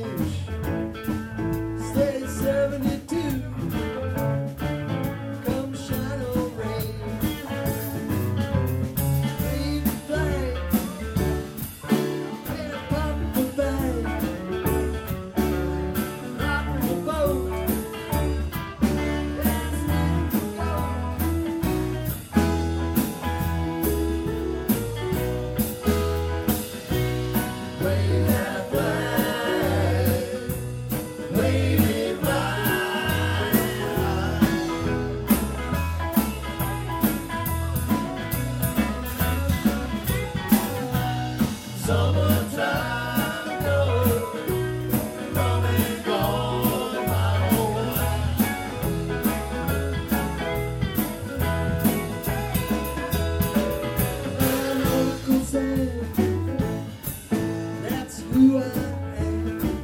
wish. Stay 72. Come shine on rain. Leave the flag. And pop the bag. Rock the boat. That's where to go. Wave that flag. Wave it right. Summertime goes, come and gone, my old life. I'm Uncle Sam, that's who I am.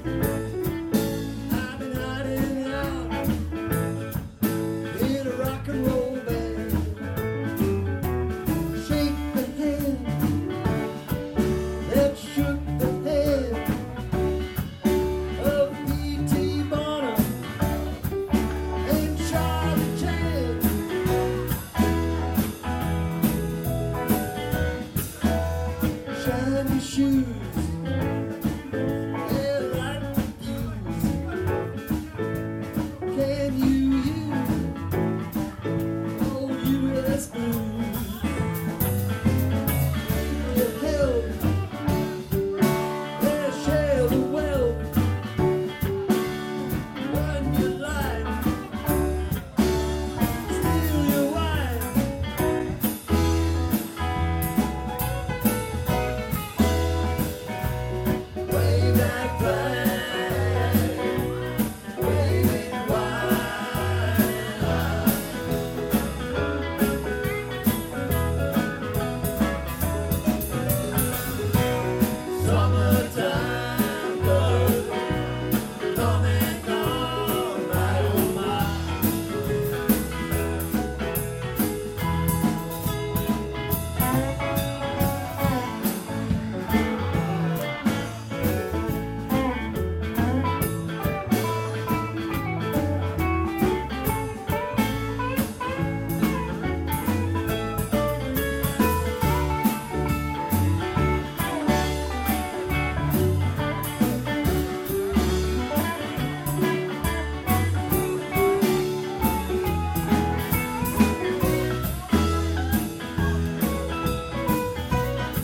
I've been hiding out in a rock and roll band. Shake the hand that shook the hand of P.T. Barnum and Charlie Chan. Shiny shoes and light the fuse. Can you use old U.S. blues? You held their share of the wealth. Run your life, steal your wife. Wave that flag, wave it wide. Summertime goes, come and gone, my oh my.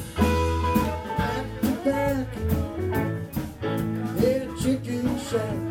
Back to back in a chicken shack.